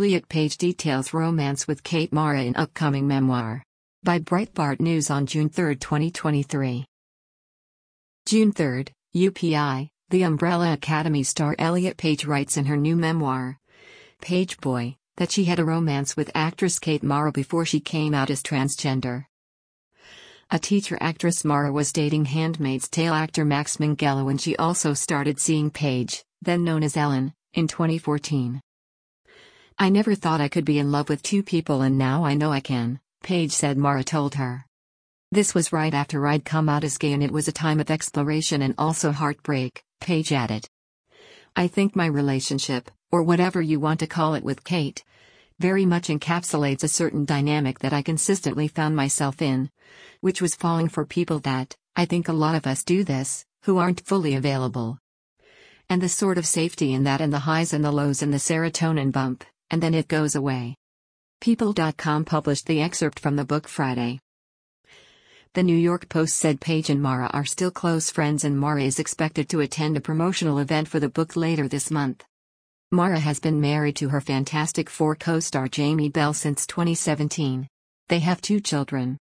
Elliot Page details romance with Kate Mara in upcoming memoir. By Breitbart News on June 3, 2023. June 3, UPI, The Umbrella Academy star Elliot Page writes in her new memoir, Page Boy, that she had a romance with actress Kate Mara before she came out as transgender. A teacher actress Mara was dating Handmaid's Tale actor Max Minghella when she also started seeing Page, then known as Ellen, in 2014. I never thought I could be in love with two people and now I know I can, Page said Mara told her. This was right after I'd come out as gay and it was a time of exploration and also heartbreak, Page added. I think my relationship, or whatever you want to call it with Kate, very much encapsulates a certain dynamic that I consistently found myself in, which was falling for people that, I think a lot of us do this, who aren't fully available. And the sort of safety in that and the highs and the lows and the serotonin bump, and then it goes away. People.com published the excerpt from the book Friday. The New York Post said Page and Mara are still close friends and Mara is expected to attend a promotional event for the book later this month. Mara has been married to her Fantastic Four co-star Jamie Bell since 2017. They have 2 children.